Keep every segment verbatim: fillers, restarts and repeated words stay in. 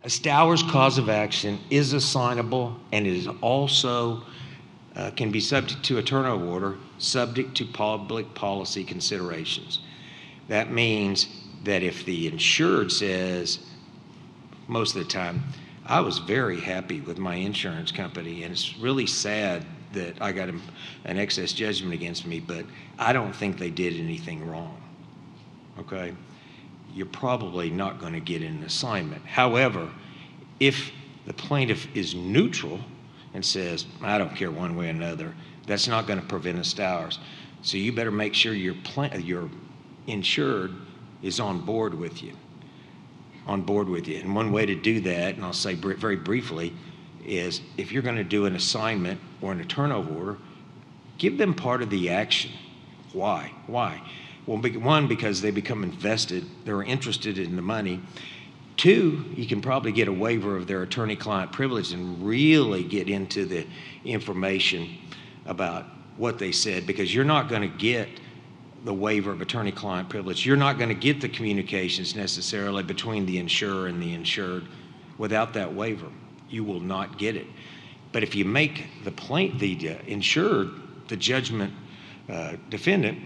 A Stowers cause of action is assignable and is also uh, can be subject to a turnover order, subject to public policy considerations. That means that if the insured says, most of the time, I was very happy with my insurance company, and it's really sad that I got an excess judgment against me, but I don't think they did anything wrong, okay? You're probably not going to get an assignment. However, if the plaintiff is neutral and says, I don't care one way or another, that's not going to prevent a Stowers. So you better make sure your pl- your insured is on board with you, on board with you. And one way to do that, and I'll say br- very briefly, is if you're going to do an assignment or in a turnover order, give them part of the action. Why? Why? Well, one, because they become invested, they're interested in the money. Two, you can probably get a waiver of their attorney-client privilege and really get into the information about what they said, because you're not going to get the waiver of attorney-client privilege. You're not going to get the communications necessarily between the insurer and the insured without that waiver. You will not get it. But if you make the plaint, the uh, insured, the judgment uh, defendant,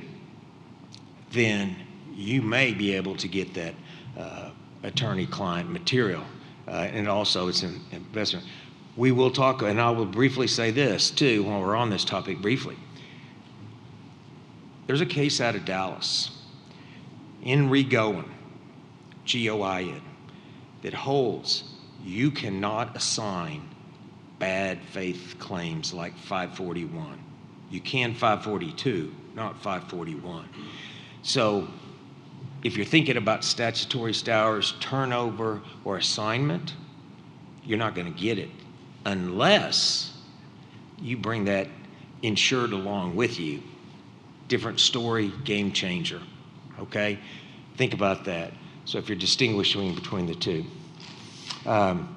then you may be able to get that uh, attorney-client material. Uh, and also it's an investment. We will talk, and I will briefly say this too while we're on this topic briefly. There's a case out of Dallas, Henry Goin, G O I N, that holds you cannot assign bad faith claims like five forty-one. You can five forty-two, not five forty-one. So if you're thinking about statutory Stowers, turnover, or assignment, you're not going to get it unless you bring that insured along with you. Different story, game changer, okay? Think about that. So if you're distinguishing between the two. Um,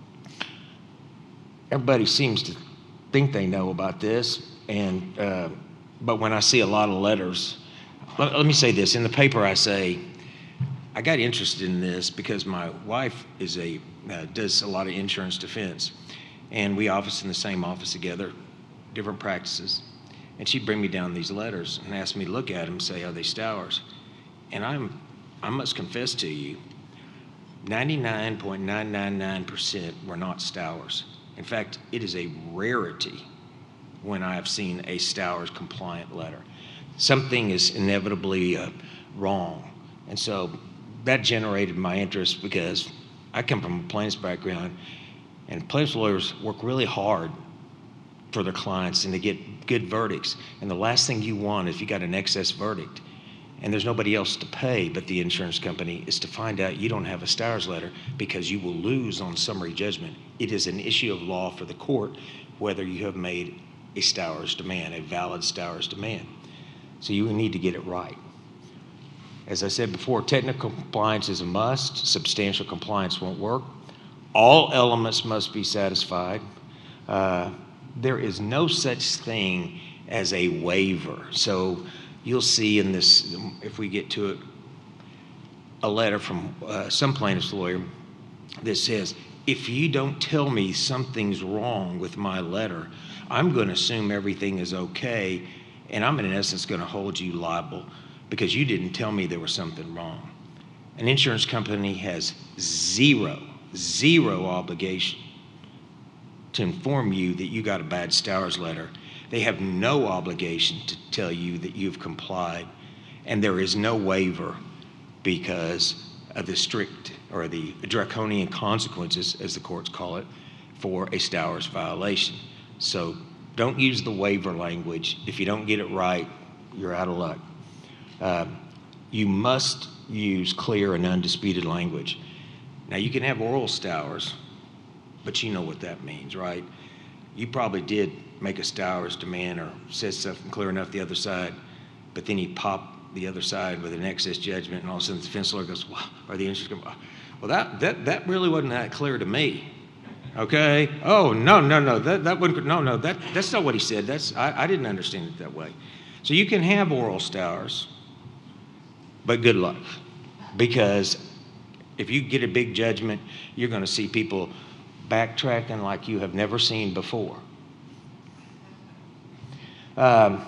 everybody seems to think they know about this, and uh, but when I see a lot of letters, let, let me say this. In the paper I say, I got interested in this because my wife is a uh, does a lot of insurance defense, and we office in the same office together, different practices. And she'd bring me down these letters and ask me to look at them and say, are they Stowers? And I'm, I must confess to you, ninety-nine point nine nine nine percent were not Stowers. In fact, it is a rarity when I have seen a Stowers compliant letter. Something is inevitably uh, wrong. And so that generated my interest because I come from a plaintiff's background, and plaintiff's lawyers work really hard for their clients and to get good verdicts. And the last thing you want if you got an excess verdict and there's nobody else to pay but the insurance company is to find out you don't have a Stowers letter, because you will lose on summary judgment. It is an issue of law for the court whether you have made a Stowers demand, a valid Stowers demand. So you need to get it right. As I said before, technical compliance is a must. Substantial compliance won't work. All elements must be satisfied. Uh, There is no such thing as a waiver. So you'll see in this, if we get to it, a letter from uh, some plaintiff's lawyer that says, if you don't tell me something's wrong with my letter, I'm going to assume everything is okay, and I'm in essence going to hold you liable because you didn't tell me there was something wrong. An insurance company has zero, zero obligation to inform you that you got a bad Stowers letter. They have no obligation to tell you that you've complied, and there is no waiver because of the strict or the draconian consequences, as the courts call it, for a Stowers violation. So don't use the waiver language. If you don't get it right, you're out of luck. Uh, you must use clear and undisputed language. Now, you can have oral Stowers, but you know what that means, right? You probably did make a Stowers demand or said something clear enough the other side, but then you pop the other side with an excess judgment, and all of a sudden the defense lawyer goes, well, or the insurance company, well, that, that, that really wasn't that clear to me, okay? Oh, no, no, no, that, that wouldn't, no, no, that, that's not what he said. That's, I, I didn't understand it that way. So you can have oral Stowers, but good luck, because If you get a big judgment, you're going to see people backtracking like you have never seen before. Um,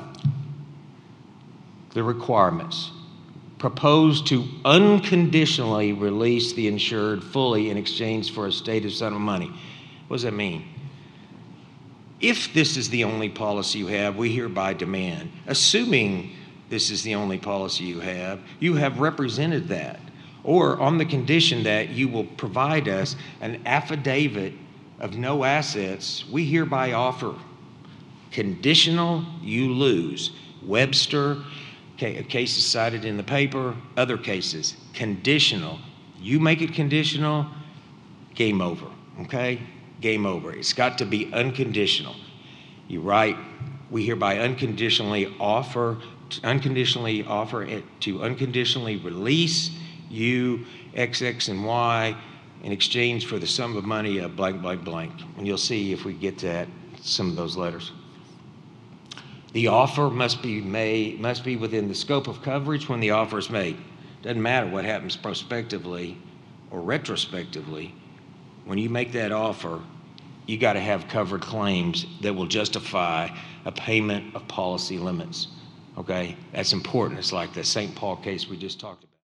the requirements. Propose to unconditionally release the insured fully in exchange for a stated sum of money. What does that mean? If this is the only policy you have, we hereby demand. Assuming this is the only policy you have, you have represented that. Or on the condition that you will provide us an affidavit of no assets, we hereby offer. Conditional, you lose. Webster, cases cited in the paper, other cases. Conditional, you make it conditional, game over, okay? Game over. It's got to be unconditional. You write, we hereby unconditionally offer, unconditionally offer it to unconditionally release you X, X, and Y in exchange for the sum of money of blank, blank, blank. And you'll see if we get to that, some of those letters. The offer must be made, must be within the scope of coverage when the offer is made. Doesn't matter what happens prospectively or retrospectively. When you make that offer, you got to have covered claims that will justify a payment of policy limits. Okay, that's important. It's like the Saint Paul case we just talked about.